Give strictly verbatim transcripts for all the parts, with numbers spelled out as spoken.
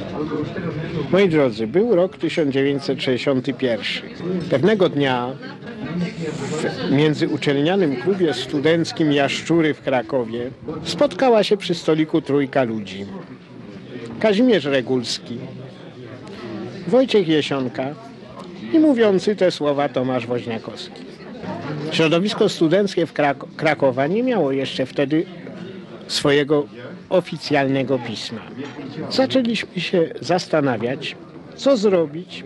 Moi drodzy, był rok tysiąc dziewięćset sześćdziesiąty pierwszy. Pewnego dnia w międzyuczelnianym klubie studenckim Jaszczury w Krakowie spotkała się przy stoliku trójka ludzi. Kazimierz Regulski, Wojciech Jesionka i mówiący te słowa Tomasz Woźniakowski. Środowisko studenckie w Krak- Krakowa nie miało jeszcze wtedy swojego oficjalnego pisma. Zaczęliśmy się zastanawiać, co zrobić,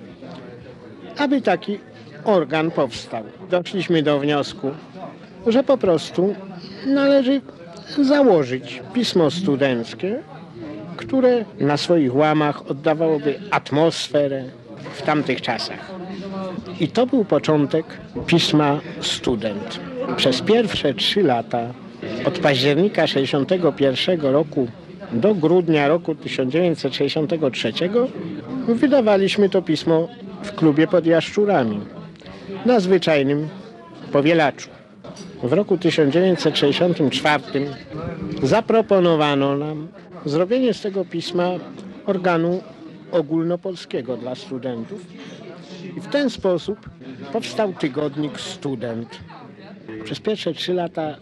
aby taki organ powstał. Doszliśmy do wniosku, że po prostu należy założyć pismo studenckie, które na swoich łamach oddawałoby atmosferę w tamtych czasach. I to był początek pisma Student. Przez pierwsze trzy lata, od października sześćdziesiątego pierwszego roku do grudnia roku tysiąc dziewięćset sześćdziesiątego trzeciego, wydawaliśmy to pismo w klubie pod Jaszczurami, na zwyczajnym powielaczu. W roku tysiąc dziewięćset sześćdziesiątym czwartym zaproponowano nam zrobienie z tego pisma organu ogólnopolskiego dla studentów i w ten sposób powstał tygodnik Student. Przez pierwsze trzy lata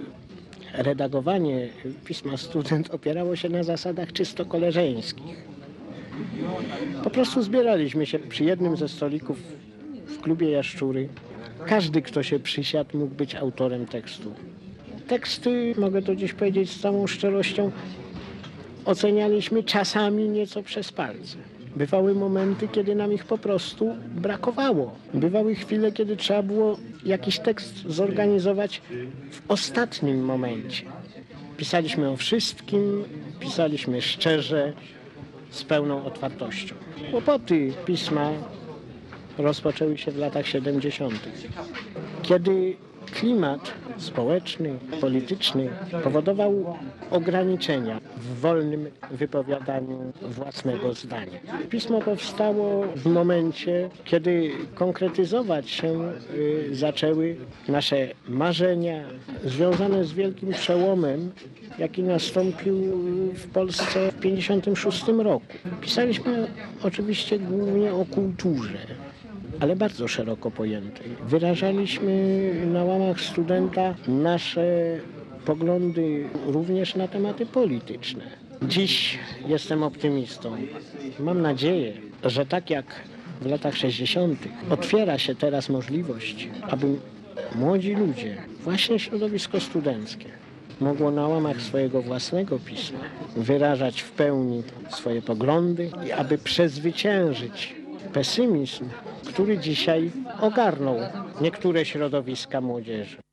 redagowanie pisma Student opierało się na zasadach czysto koleżeńskich. Po prostu zbieraliśmy się przy jednym ze stolików w klubie Jaszczury. Każdy, kto się przysiadł, mógł być autorem tekstu. Teksty, mogę to dziś powiedzieć z całą szczerością, ocenialiśmy czasami nieco przez palce. Bywały momenty, kiedy nam ich po prostu brakowało. Bywały chwile, kiedy trzeba było jakiś tekst zorganizować w ostatnim momencie. Pisaliśmy o wszystkim, pisaliśmy szczerze, z pełną otwartością. Kłopoty pisma rozpoczęły się w latach siedemdziesiątych, kiedy klimat społeczny, polityczny powodował ograniczenia w wolnym wypowiadaniu własnego zdania. Pismo powstało w momencie, kiedy konkretyzować się y, zaczęły nasze marzenia związane z wielkim przełomem, jaki nastąpił w Polsce w tysiąc dziewięćset pięćdziesiątym szóstym roku. Pisaliśmy oczywiście głównie o kulturze, ale bardzo szeroko pojętej. Wyrażaliśmy na łamach Studenta nasze poglądy również na tematy polityczne. Dziś jestem optymistą. Mam nadzieję, że tak jak w latach sześćdziesiątych otwiera się teraz możliwość, aby młodzi ludzie, właśnie środowisko studenckie, mogło na łamach swojego własnego pisma wyrażać w pełni swoje poglądy i aby przezwyciężyć pesymizm, który dzisiaj ogarnął niektóre środowiska młodzieży.